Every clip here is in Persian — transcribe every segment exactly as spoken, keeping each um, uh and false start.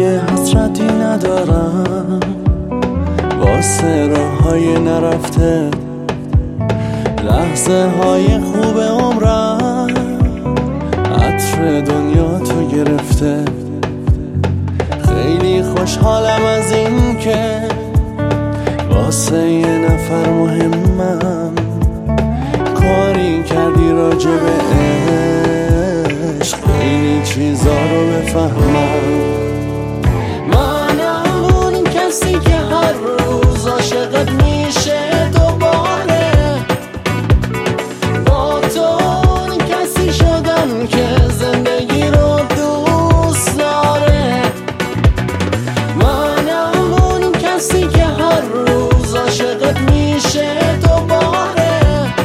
دیگه حسرتی ندارم واسه راه های نرفته، لحظه های خوب عمرم عطر دنیا تو گرفته. خیلی خوشحالم از این که واسه یه نفر مهمم، کاری کردی راجع به عشق خیلی چیزا رو بفهمم. منم اون کسی که هر روز عاشقت میشه دوباره، با تو اون کسی شدم که زندگی رو دوست داره. منم اون کسی که هر روز عاشقت میشه دوباره،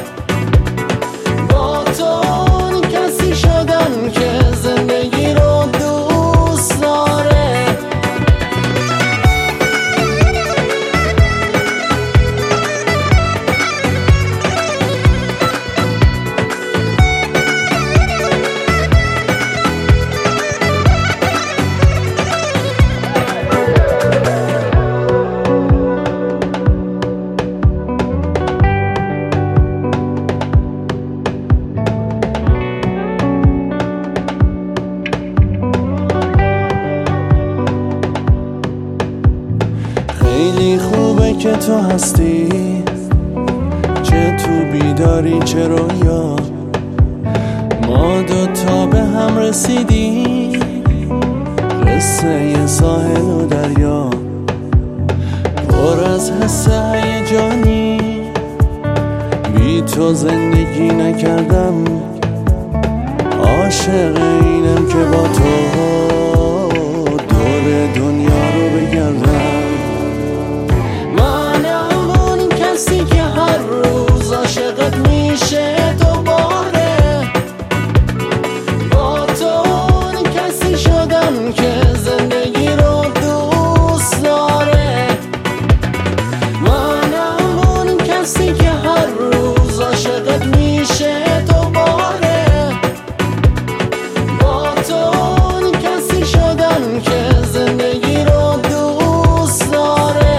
با تو اون کسی شدم که زندگی رو دوست داره. خیلی خوبه که تو هستی، چه تو بیداری چه رویا، ما دوتا به هم رسیدیم، قصه یه ساحل و دریا، پر از حس هیجانی. بی تو زندگی نکردم، عاشق اینم که با تو دور دنیا رو بگردم. کسی که هر روز عاشقت میشه دوباره، با تو اون کسی شدم که زندگی رو دوست داره. منم اون کسی که هر روز عاشقت میشه دوباره، با تو اون کسی شدم که زندگی رو دوست داره.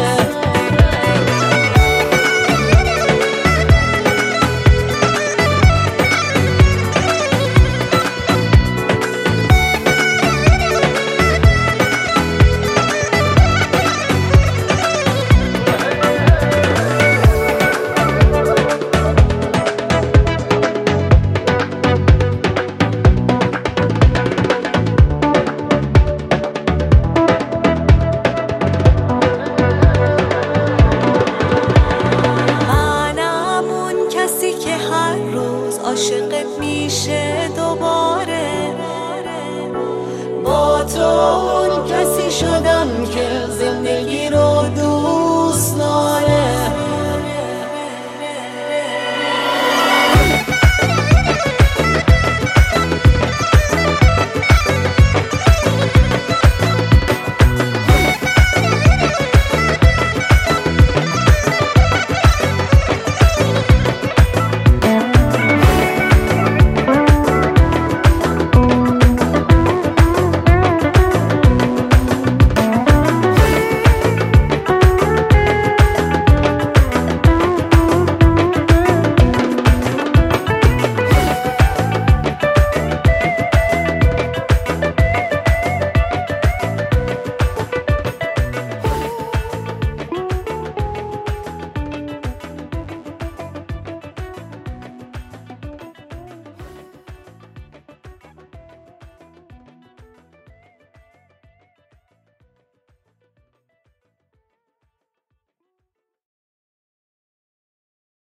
عاشقت میشه دوباره، با تو اون کسی شدم که